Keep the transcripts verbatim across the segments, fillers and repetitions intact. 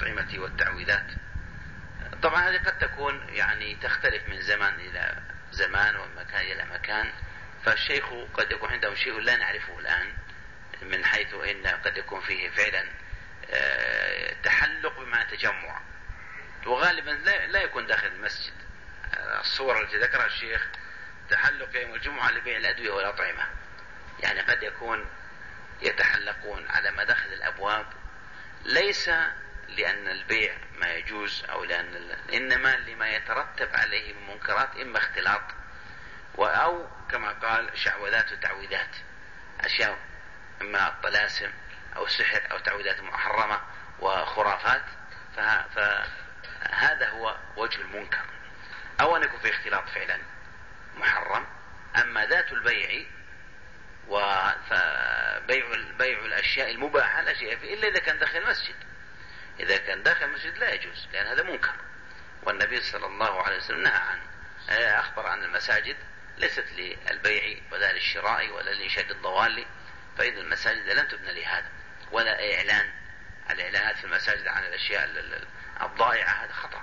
الأطعمة والتعويذات. طبعا هذه قد تكون يعني تختلف من زمان إلى زمان ومكان إلى مكان، فالشيخ قد يكون عنده شيء لا نعرفه الآن، من حيث إن قد يكون فيه فعلا تحلق بمعنى تجمع، وغالبا لا يكون داخل المسجد. الصورة التي ذكرها الشيخ تحلق يوم الجمعة لبيع الأدوية والأطعمة، يعني قد يكون يتحلقون على مداخل الأبواب، ليس لأن البيع ما يجوز أو لأن، إنما لما يترتب عليه من منكرات، إما اختلاط أو كما قال شعوذات وتعويذات، أشياء إما الطلاسم أو سحر أو تعويذات محرمة وخرافات، فهذا هو وجه المنكر، أو أن يكون في اختلاط فعلا محرم. أما ذات البيع وبيع بيع الأشياء المباحة لا شيء فيه إلا إذا كان داخل المسجد. إذا كان داخل المسجد لا يجوز، لأن هذا منكر، والنبي صلى الله عليه وسلم نهى عنه، أخبر عن المساجد ليست للبيع ولا للشراء ولا لإنشاد الضوال، فإذا المساجد لن تبنى لهذا، ولا إعلان الإعلانات في المساجد عن الأشياء الضائعة، هذا خطأ.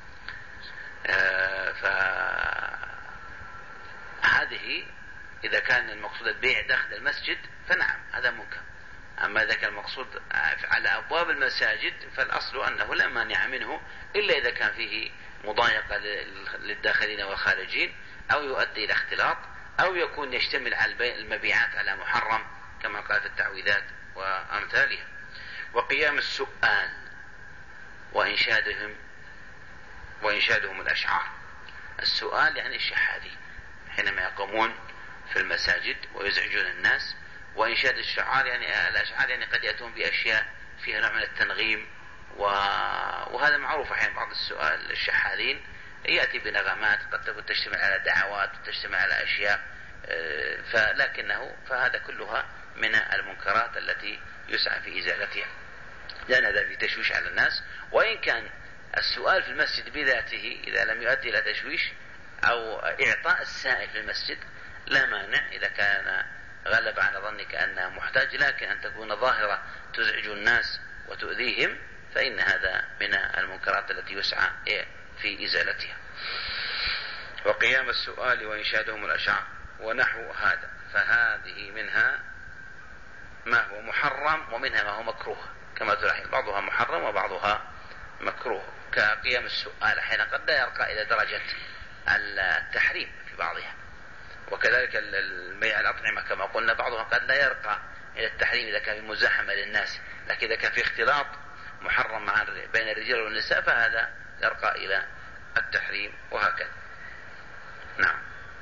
فهذه إذا كان المقصود البيع داخل المسجد فنعم هذا منكر. أما إذا كان المقصود على أبواب المساجد فالأصل أنه لا مانع منه، إلا إذا كان فيه مضايقة للداخلين والخارجين، أو يؤدي إلى اختلاط، أو يكون يشتمل على المبيعات على محرم كما قال في التعويذات وأمثالها. وقيام السؤال وإنشادهم وإنشادهم الأشعار. السؤال يعني الشحاذين حينما يقومون في المساجد ويزعجون الناس، وإنشاد الشعار يعني الأشعار يعني قد يأتون بأشياء فيها نوع من التنغيم، وهذا معروف. أحيانا بعض السؤال الشحاذين يأتي بنغمات قد تكون تشتمل على دعوات وتشتمل على أشياء، فلكنه فهذا كلها من المنكرات التي يسعى في إزالتها، لأن هذا في تشويش على الناس. وإن كان السؤال في المسجد بذاته إذا لم يؤدي إلى تشويش أو إعطاء السائل في المسجد لا مانع إذا كان غلب على ظنك أنه محتاج، لكن أن تكون ظاهرة تزعج الناس وتؤذيهم فإن هذا من المنكرات التي يسعى في إزالتها. وقيام السؤال وإنشادهم الأشعار ونحو هذا، فهذه منها ما هو محرم ومنها ما هو مكروه كما تلاحظ، بعضها محرم وبعضها مكروه. كقيام السؤال حين قد لا يرقى إلى درجة التحريم في بعضها، وكذلك البيع الأطعمة كما قلنا بعضها قد لا يرقى إلى التحريم إذا كان في مزاحمة للناس، لكن إذا كان في اختلاط محرم مع بين الرجال والنساء فهذا يرقى إلى التحريم، وهكذا. نعم.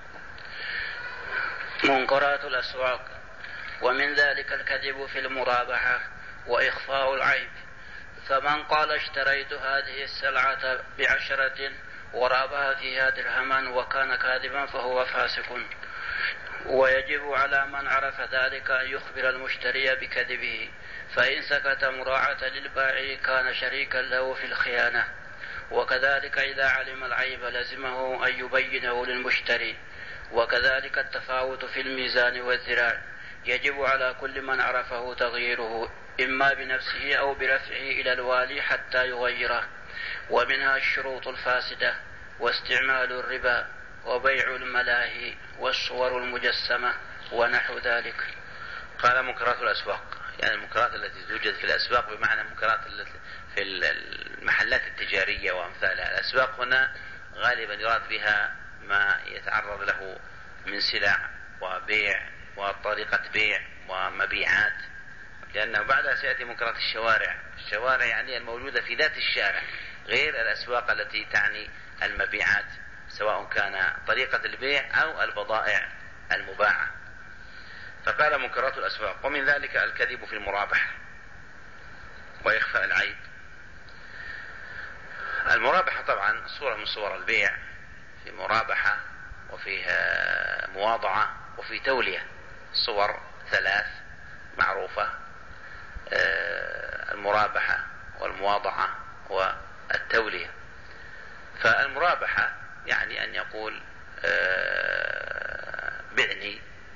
منكرات الأسواق. ومن ذلك الكذب في المرابحة وإخفاء العيب، فمن قال اشتريت هذه السلعة بعشرة ورابها فيها درهما وكان كاذبا فهو فاسق. ويجب على من عرف ذلك أن يخبر المشتري بكذبه، فإن سكت مراعاة للبائع كان شريكا له في الخيانة. وكذلك إذا علم العيب لزمه أن يبينه للمشتري. وكذلك التفاوت في الميزان والذراع، يجب على كل من عرفه تغييره إما بنفسه أو برفعه إلى الوالي حتى يغيره. ومنها الشروط الفاسدة واستعمال الربا وبيع الملاهي والصور المجسمة ونحو ذلك. قال منكرات الأسواق يعني المنكرات التي توجد في الأسواق، بمعنى منكرات في المحلات التجارية وأمثالها. الأسواق هنا غالبا يراد بها ما يتعرض له من سلع وبيع وطريقة بيع ومبيعات، لأنه بعدها سيأتي منكرات الشوارع. الشوارع يعني الموجودة في ذات الشارع، غير الأسواق التي تعني المبيعات سواء كان طريقة البيع أو البضائع المباعة. فقال منكرات الأسواق. ومن ذلك الكذب في المرابحة وإخفاء العيب. المرابحة طبعا صورة من صور البيع، في مرابحة وفيها مواضعة وفي تولية، صور ثلاث معروفة: المرابحة والمواضعة والتولية. فالمرابحة يعني أن يقول بعني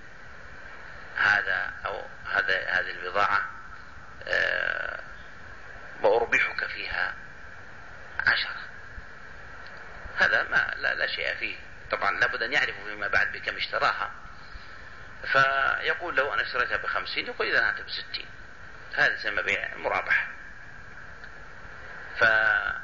هذا أو هذا هذه البضاعة وأربحك فيها شيء فيه. طبعا لابد أن يعرفوا فيما بعد بكم اشتراها، فيقول له أنا اشتريتها بخمسين، يقول إذا أنت بستين، هذا يسمى بيع المرابحة. فهذا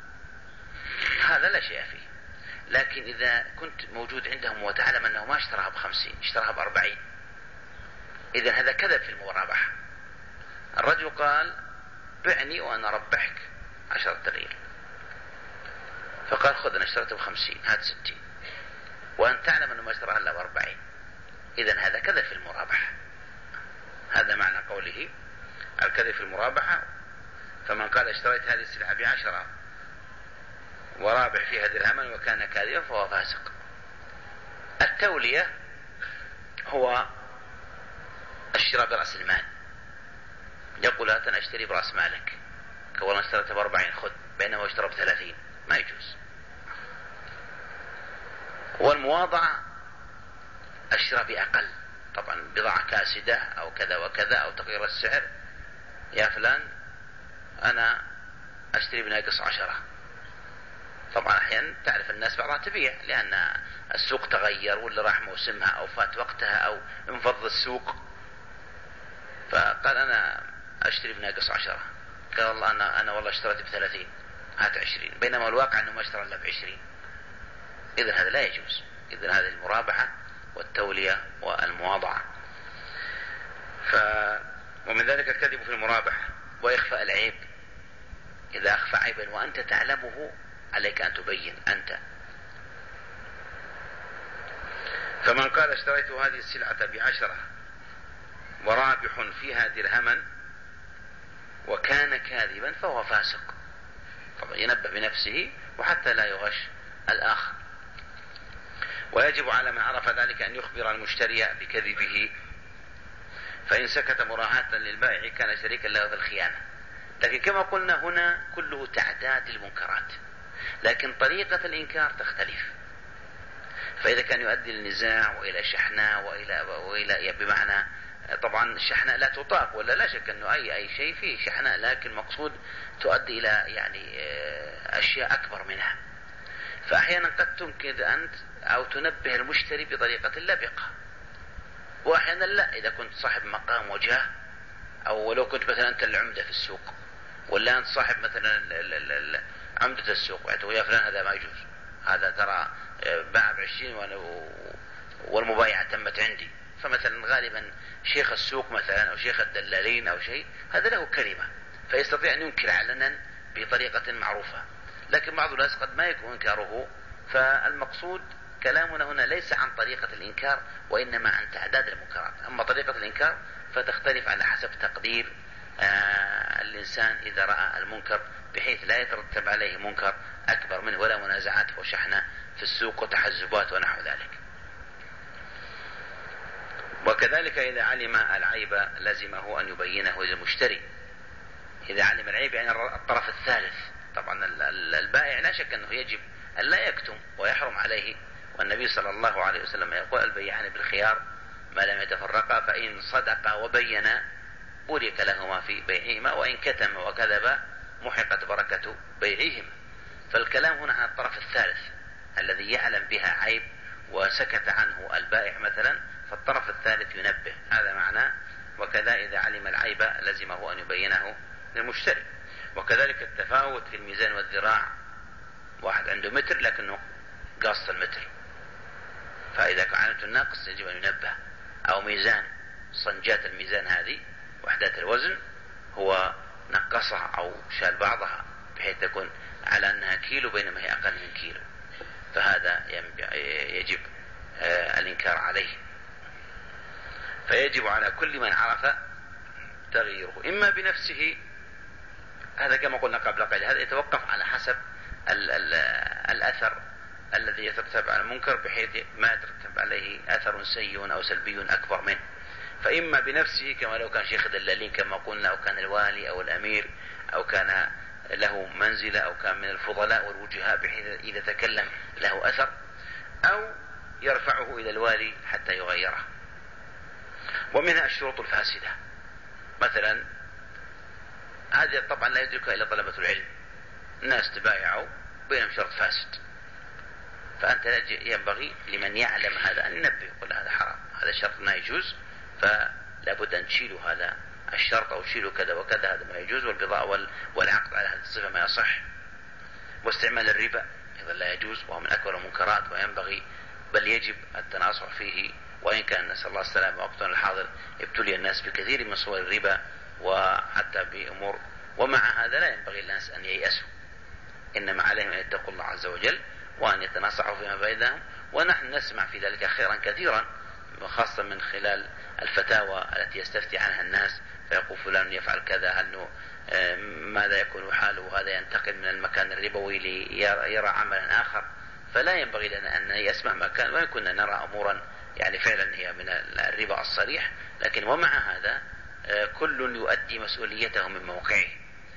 لا شيء فيه. لكن إذا كنت موجود عندهم وتعلم أنه ما اشتراها بخمسين، اشتراها بأربعين، إذا هذا كذب في المرابحة. الرجل قال بعني وأنا ربحك عشرة ريال، فقال خذ أنا اشتريته بخمسين، هات ستين، وأنت تعلم أنه ما اشتراها إلا بأربعين، إذا هذا كذب في المرابحة. هذا معنى قوله الكذب في المرابحة. فمن قال اشتريت هذه السلعة بعشرة ورابح فيها درهما وكان كاذبا فهو فاسق. التولية هو الشراء برأس المال، يقول هات أنا اشتري برأس مالك، كون اشتريت بأربعين خذ، بينما اشترى بثلاثين، ما يجوز. والمواضعة الشراء بأقل، طبعا بضاعة كاسدة أو كذا وكذا أو تغيير السعر، يا فلان أنا أشتري بناقص عشرة. طبعا أحيانا تعرف الناس بعضها تبيع لأن السوق تغير ولا راح موسمها أو فات وقتها أو انفض السوق، فقال أنا أشتري بناقص عشرة، قال والله أنا أنا والله اشتريت بثلاثين، هات عشرين، بينما الواقع أنه ما اشترى إلا بعشرين. إذن هذا لا يجوز. إذن هذه المرابحة والتولية والمواضعة. ف... ومن ذلك الكذب في المرابحة وإخفاء العيب. إذا أخفى عيبا وأنت تعلمه عليك أن تبين أنت. فمن قال اشتريت هذه السلعة بعشرة ورابح فيها درهما وكان كاذبا فهو فاسق. طبعا ينبه بنفسه وحتى لا يغش الآخر. ويجب على من عرف ذلك أن يخبر المشتري بكذبه، فإن سكت مراعاة للبائع كان شريكا له في الخيانة. لكن كما قلنا هنا كله تعداد المنكرات، لكن طريقة الإنكار تختلف. فإذا كان يؤدي للنزاع وإلى شحناء وإلى, وإلى بمعنى طبعا الشحناء لا تطاق، ولا لا شك أنه أي, أي شيء فيه شحناء، لكن مقصود تؤدي إلى يعني أشياء أكبر منها. فأحيانا قد تنكد أنت أو تنبه المشتري بطريقة لبقة، وأحيانا لا. إذا كنت صاحب مقام وجاه، أو ولو كنت مثلا أنت العمدة في السوق، ولا أنت صاحب مثلا عمدة السوق، ويا فلان هذا ما يجوز، هذا ترى باع بعشرين والمبايعة تمت عندي. فمثلا غالبا شيخ السوق مثلا أو شيخ الدلالين أو شيء، هذا له كلمة فيستطيع أن ينكر علنا بطريقة معروفة. لكن بعض الناس قد ما يكون إنكاره. فالمقصود كلامنا هنا ليس عن طريقة الإنكار، وإنما عن تعداد المنكرات. أما طريقة الإنكار فتختلف على حسب تقدير آه الإنسان إذا رأى المنكر، بحيث لا يترتب عليه منكر أكبر منه ولا منازعات وشحنة في السوق وتحزبات ونحو ذلك. وكذلك إذا علم العيب لزمه أن يبينه للمشتري. إذا علم العيب يعني الطرف الثالث. طبعا البائع لا شك أنه يجب أن لا يكتم ويحرم عليه، والنبي صلى الله عليه وسلم يقول البيعان بالخيار ما لم يتفرقا، فإن صدقا وبينا بورك لهما في بيعهما، وإن كتم وكذب محقت بركة بيعهما. فالكلام هنا عن الطرف الثالث الذي يعلم بها عيب وسكت عنه البائع مثلا، فالطرف الثالث ينبه. هذا معناه وكذا إذا علم العيب لزمه أن يبينه للمشتري. وكذلك التفاوت في الميزان والذراع، واحد عنده متر لكنه قاص المتر، فإذا كانت الناقص يجب أن ينبه. أو ميزان، صنجات الميزان هذه وحدات الوزن هو نقصها أو شال بعضها بحيث تكون على أنها كيلو بينما هي أقل من كيلو، فهذا يجب الإنكار عليه. فيجب على كل من عرف تغييره إما بنفسه، هذا كما قلنا قبل قليل، هذا يتوقف على حسب ال ال الأثر الذي يترتب على المنكر، بحيث ما يترتب عليه أثر سيء أو سلبي أكبر منه. فإما بنفسه كما لو كان شيخ دلالين كما قلنا، أو كان الوالي أو الأمير، أو كان له منزلة، أو كان من الفضلاء والوجهاء بحيث إذا تكلم له أثر، أو يرفعه إلى الوالي حتى يغيره. ومنها الشروط الفاسدة، مثلا هذه طبعا لا يدركها إلا طلبة العلم، الناس تبايعوا بينهم شرط فاسد، فأنت ينبغي لمن يعلم هذا أن ينبه، يقول هذا حرام، هذا شرط ما يجوز، فلا بد أن تشيلوا هذا الشرط أو تشيلوا كذا وكذا، هذا ما يجوز، والبضاعة والعقد على هذه الصفة ما يصح. واستعمال الربا أيضا لا يجوز، وهو من أكبر المنكرات، وينبغي بل يجب التناصح فيه، وإن كان نسأل الله السلامة وقتنا الحاضر ابتلي الناس بكثير من صور الربا وحتى بأمور، ومع هذا لا ينبغي الناس أن ييأسوا، إنما عليهم أن يتقوا الله عز وجل وأن يتناصحوا فيما بينهم. ونحن نسمع في ذلك خيرا كثيرا، خاصة من خلال الفتاوى التي يستفتي عنها الناس، فيقول فلان يفعل كذا، هل ماذا يكون حاله، وهذا ينتقل من المكان الربوي ليرى عملا آخر. فلا ينبغي لنا أن نيأس مهما كان، وإن كنا نرى أمورا يعني فعلا هي من الربا الصريح، لكن ومع هذا كل يؤدي مسؤوليته من موقعه،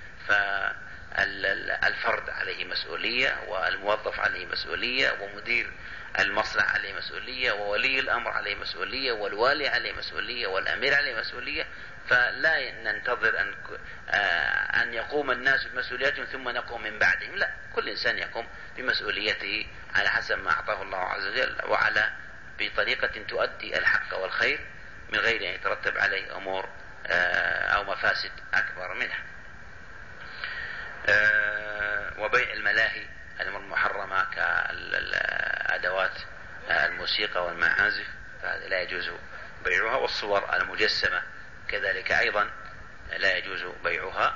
فالفرد عليه مسؤولية، والموظف عليه مسؤولية، ومدير المصلحة عليه مسؤولية، وولي الأمر عليه مسؤولية، والوالي عليه مسؤولية، والأمير عليه مسؤولية. فلا ننتظر أن أن يقوم الناس بمسؤولياتهم ثم نقوم من بعدهم، لا، كل إنسان يقوم بمسؤوليته على حسب ما أعطاه الله عز وجل، وعلى بطريقة تؤدي الحق والخير من غير أن يترتب عليه أمور أو مفاسد أكبر منها. وبيع الملاهي الأمور المحرمة كأدوات الموسيقى والمعازف، فهذا لا يجوز بيعها. والصور المجسمة كذلك أيضا لا يجوز بيعها.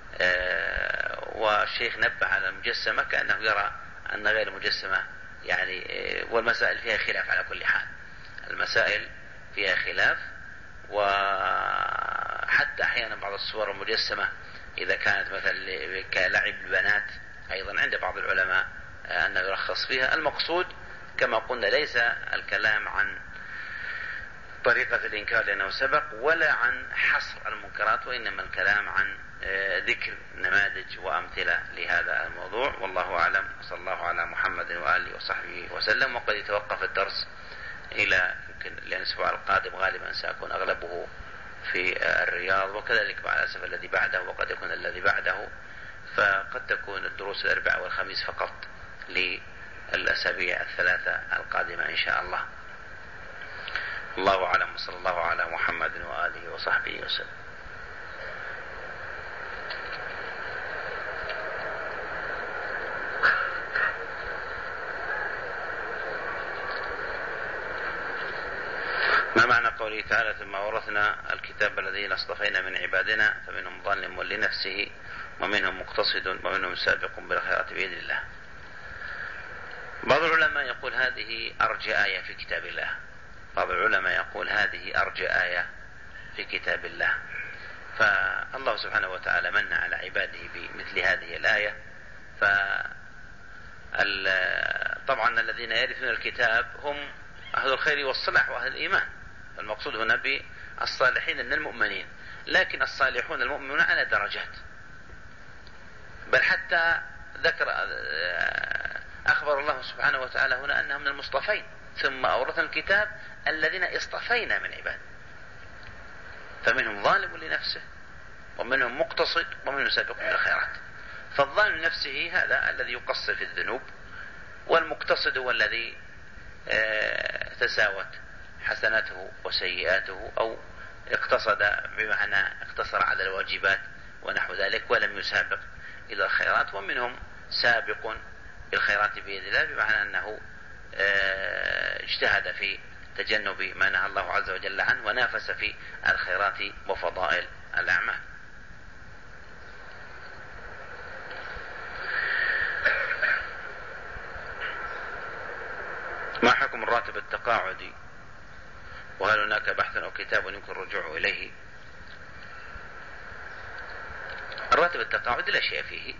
والشيخ نبه على المجسمة كأنه يرى أن غير المجسمة يعني، والمسائل فيها خلاف على كل حال، المسائل فيها خلاف. وحتى أحيانا بعض الصور المجسمة إذا كانت مثلا كلعب البنات أيضا عند بعض العلماء أنه يرخص فيها. المقصود كما قلنا ليس الكلام عن طريقة الإنكار لأنه سبق، ولا عن حصر المنكرات، وإنما الكلام عن ذكر نماذج وأمثلة لهذا الموضوع. والله أعلم، صلى الله على محمد وآله وصحبه وسلم. وقد يتوقف الدرس إلى يمكن الأسبوع القادم، غالبا سيكون أغلبه في الرياض، وكذلك مع الأسف الذي بعده، وقد يكون الذي بعده، فقد تكون الدروس الأربعاء والخميس فقط للأسابيع الثلاثة القادمة إن شاء الله. الله أعلم، صلى الله على محمد وآله وصحبه وسلم. ما معنى قوله تعالى ثم ورثنا الكتاب الذين اصطفينا من عبادنا فمنهم ظالم لنفسه ومنهم مقتصد ومنهم سابق بالخيرات بإذن الله؟ بعض العلماء يقول هذه أرجى آية في كتاب الله، بعض العلماء يقول هذه أرجى آية في كتاب الله. فالله سبحانه وتعالى من على عباده بمثل هذه الآية. فطبعا الذين يرثون الكتاب هم أهل الخير والصلاح وأهل الإيمان، المقصود هنا بالصالحين من المؤمنين، لكن الصالحون المؤمنون على درجات، بل حتى ذكر أخبر الله سبحانه وتعالى هنا أنهم من المصطفين، ثم أورثنا الكتاب الذين اصطفينا من عباد، فمنهم ظالم لنفسه ومنهم مقتصد ومنهم سابق بالخيرات. فالظالم لنفسه هذا الذي يقصر في الذنوب، والمقتصد هو الذي تساوت حسناته وسيئاته، أو اقتصد بمعنى اقتصر على الواجبات ونحو ذلك ولم يسابق إلى الخيرات. ومنهم سابق بالخيرات بإذن الله، بمعنى أنه اجتهد في تجنب ما نهى الله عز وجل عنه ونافس في الخيرات وفضائل الأعمال. ما حكم الراتب التقاعدي، وهل هناك بحث أو كتاب يمكن الرجوع إليه؟ الراتب التقاعدي لا شيء فيه،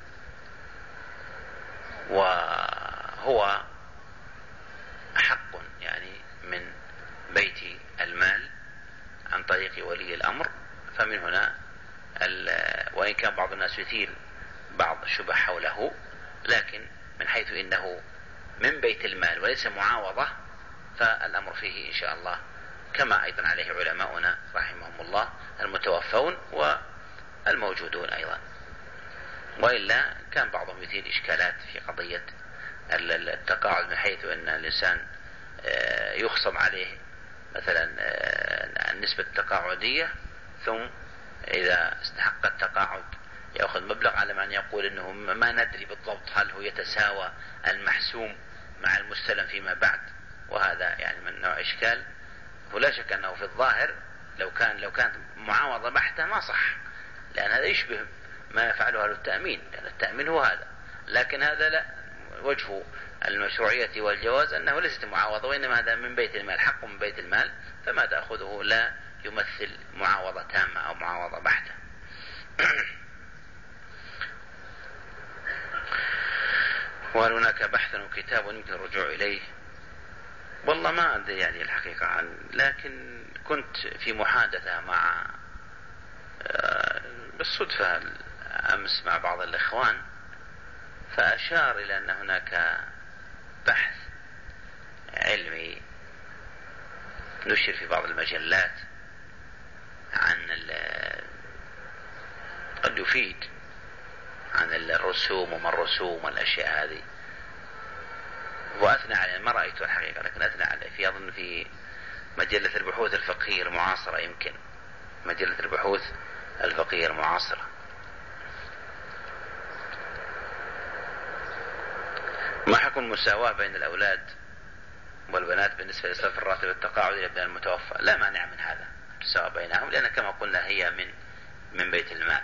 وهو حق يعني من بيت المال عن طريق ولي الأمر. فمن هنا وإن كان بعض الناس يثير بعض الشبه حوله، لكن من حيث إنه من بيت المال وليس معاوضة، فالأمر فيه إن شاء الله كما أيضا عليه علماؤنا رحمهم الله المتوفون والموجودون أيضا. وإلا كان بعضهم يثير إشكالات في قضية التقاعد من حيث أن الإنسان يخصم عليه مثلا النسبة التقاعدية، ثم إذا استحق التقاعد يأخذ مبلغ، على من يقول أنه ما ندري بالضبط هل هو يتساوى المحسوم مع المستلم فيما بعد، وهذا يعني من نوع إشكال. ولا شك أنه في الظاهر لو كان لو كانت معاوضة بحتة ما صح، لأن هذا يشبه ما يفعله أهل التأمين، لأن التأمين هو هذا. لكن هذا لا، وجه المشروعية والجواز أنه ليست معاوضة، وإنما هذا من بيت المال، حق من بيت المال، فما تأخذه لا يمثل معاوضة تامة أو معاوضة بحتة. وهل هناك بحث وكتاب يمكن الرجوع إليه؟ والله ما أدري يعني الحقيقة عن، لكن كنت في محادثة مع بالصدفة أمس مع بعض الإخوان، فأشار إلى أن هناك بحث علمي نشر في بعض المجلات عن قد يفيد عن الرسوم وما الرسوم والأشياء هذه، وأثنى عليه، ما رأيته الحقيقة لكن أثنى عليه في أظن في مجلة البحوث الفقهية المعاصرة، يمكن مجلة البحوث الفقهية المعاصرة. ما حكم المساواة بين الأولاد والبنات بالنسبة لصرف الراتب التقاعدي لابن المتوفى؟ لا مانع من هذا، تساوى بينهم، لأن كما قلنا هي من من بيت المال.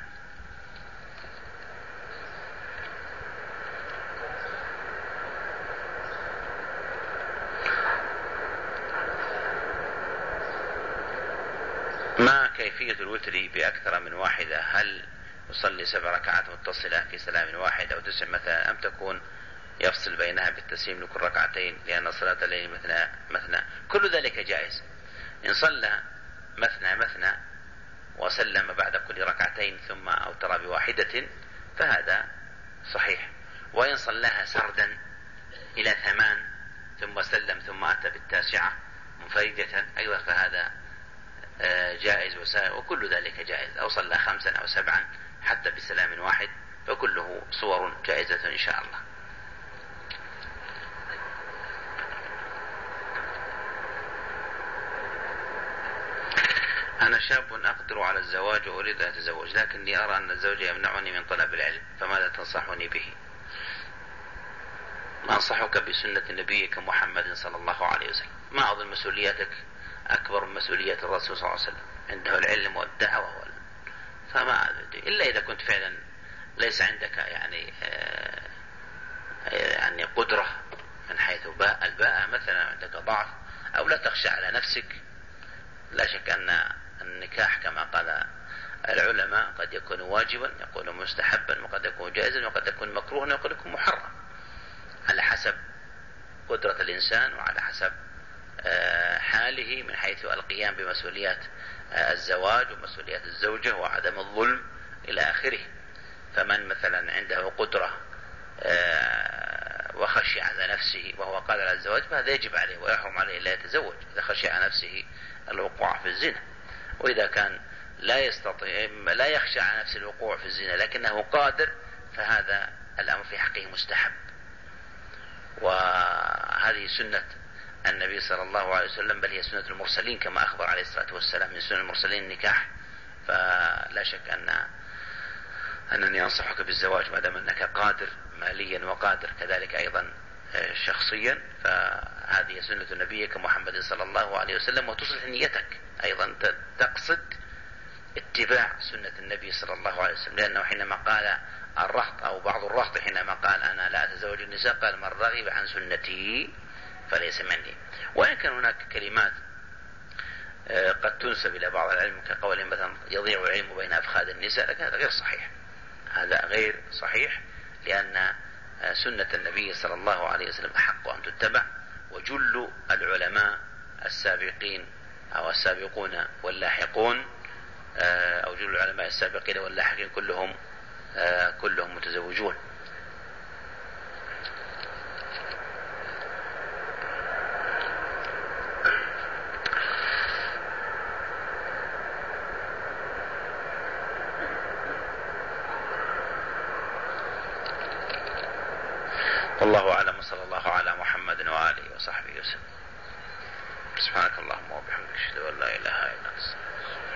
ما كيفية الوتر بأكثر من واحدة؟ هل يصلي سبع ركعات متصلة في سلام واحد أو تسع مثلا، أم تكون يفصل بينها بالتسليم لكل ركعتين، لأن صلاة الليل مثنى مثنى؟ كل ذلك جائز. إن صلى مثنى مثنى وسلم بعد كل ركعتين ثم أوتر بواحدة فهذا صحيح، وإن صلاها سردا إلى ثمان ثم سلم ثم أتى بالتاسعة منفردة أيضا فهذا جائز، وكل ذلك جائز. أو صلى خمسا أو سبعا حتى بسلام واحد، فكله صور جائزة إن شاء الله. أنا شاب أقدر على الزواج وأريد أن أتزوج، لكني أرى أن الزوج يمنعني من طلب العلم، فماذا تنصحني به؟ أنصحك بسنة نبيك محمد صلى الله عليه وسلم. ما أظن مسؤولياتك أكبر من مسؤولية الرسول صلى الله عليه وسلم، عنده العلم والدعوة وال... فما إلا إذا كنت فعلا ليس عندك يعني آه يعني قدرة من حيث باء الباء مثلا، عندك ضعف أو لا تخشى على نفسك. لا شك أن النكاح كما قال العلماء قد يكون واجبا، يكون مستحبا، وقد يكون جائزا، وقد يكون مكروها، وقد يكون محرم، على حسب قدرة الإنسان وعلى حسب حاله من حيث القيام بمسؤوليات الزواج ومسؤوليات الزوجة وعدم الظلم إلى آخره. فمن مثلا عنده قدرة وخشي على نفسه وهو قادر على الزواج فهذا يجب عليه ويحرم عليه لا يتزوج إذا خشي على نفسه الوقوع في الزنا. وإذا كان لا يستطيع لا يخشى على نفسه الوقوع في الزنا لكنه قادر فهذا الأمر في حقه مستحب. وهذه سنة النبي صلى الله عليه وسلم، بل هي سنة المرسلين كما أخبر عليه الصلاة والسلام، من سنة المرسلين النكاح. فلا شك أن أنني أنصحك بالزواج ما دام أنك قادر ماليا وقادر كذلك أيضا شخصيا، فهذه سنة نبيك محمد صلى الله عليه وسلم. وتصلح نيتك أيضا تقصد اتباع سنة النبي صلى الله عليه وسلم، لأنه حينما قال الرهط أو بعض الرهط حينما قال أنا لا أتزوج النساء قال من رغب عن سنتي فليس مني. وإن كان هناك كلمات قد تنسب إلى بعض العلم كقول مثلا يضيع العلم بين أفخاذ النساء، لكن هذا غير صحيح، هذا غير صحيح، لأن سنة النبي صلى الله عليه وسلم أحق أن تتبع. وجل العلماء السابقين أو السابقون واللاحقون أو جل العلماء السابقين واللاحقين كلهم كلهم متزوجون. والله أعلم، وصلى الله على محمد وآله وصحبه وسلم. سبحانك اللهم وبحمدك، أشهد أن لا إله إلا أنت.